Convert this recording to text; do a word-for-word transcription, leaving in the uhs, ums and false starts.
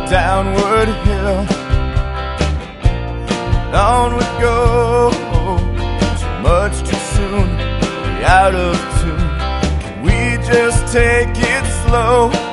downward hill. On we go, too much too soon, way out of tune. Can we just take it slow?